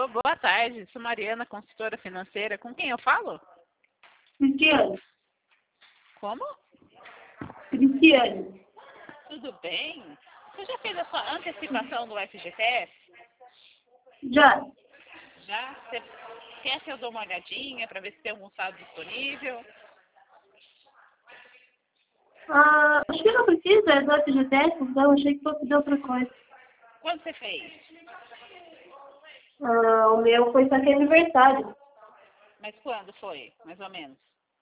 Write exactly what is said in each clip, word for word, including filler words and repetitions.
Alô, boa tarde. Sou Mariana, consultora financeira. Com quem eu falo? Cristiane. Como? Cristiane. Tudo bem? Você já fez a sua antecipação do F G T S? Já. Já? Você quer que eu dou uma olhadinha para ver se tem algum saldo disponível? Ah, acho que não precisa, é do F G T S, então achei que fosse de outra coisa. Quando você fez? Ah, o meu foi só que é aniversário. Mas quando foi, mais ou menos?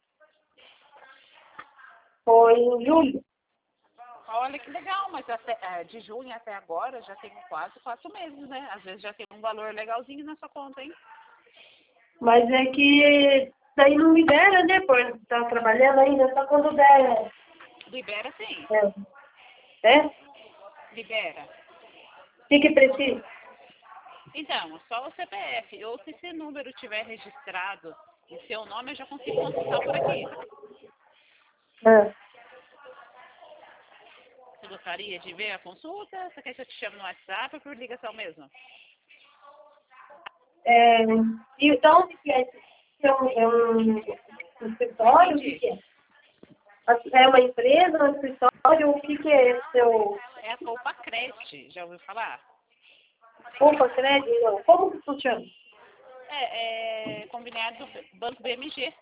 Foi em julho. Olha que legal, mas até, é, de junho até agora já tem quase quatro meses, né? Às vezes já tem um valor legalzinho na sua conta, hein? Mas é que daí não libera, né? Por estar trabalhando ainda, só quando der. Libera sim, É? É? libera. O que que precisa? Então, só o C P F, ou se esse número estiver registrado em seu nome, eu já consigo consultar por aqui. Ah. Você gostaria de ver a consulta? Você quer que eu te chame no WhatsApp ou por ligação mesmo? É, então, o que é? É um, é um, um escritório? O que Entendi. que é? É uma empresa, um escritório? O que que é esse seu... É a Copa Credit, já ouviu falar? Opa, crédito? Não. Como que funciona? É, é combinado do Banco B M G.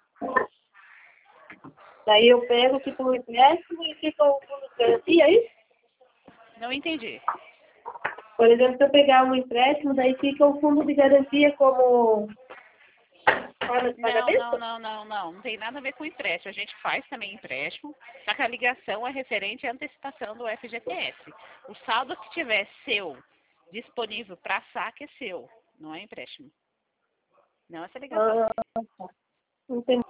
Daí eu pego, tipo, um empréstimo e fica o fundo de garantia, é isso? Não entendi. Por exemplo, se eu pegar um empréstimo, daí fica o fundo de garantia como forma de Não, não, pagamento? não, não, não. Não tem nada a ver com empréstimo. A gente faz também empréstimo, só que a ligação é referente à antecipação do F G T S. O saldo que tiver seu disponível para saque é seu, não é empréstimo. Não essa ligação. Ah, tá. Entendi.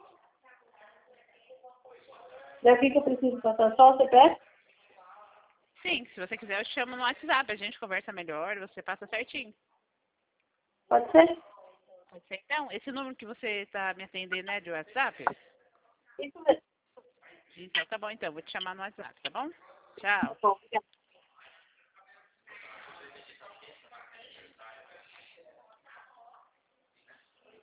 Daí o que que eu preciso passar? Só o C P F? Sim, se você quiser eu te chamo no WhatsApp, a gente conversa melhor, você passa certinho. Pode ser? Pode ser então? Esse número que você está me atendendo é de WhatsApp? Isso mesmo. Então tá bom então, vou te chamar no WhatsApp, tá bom? Tchau. Bom, obrigada.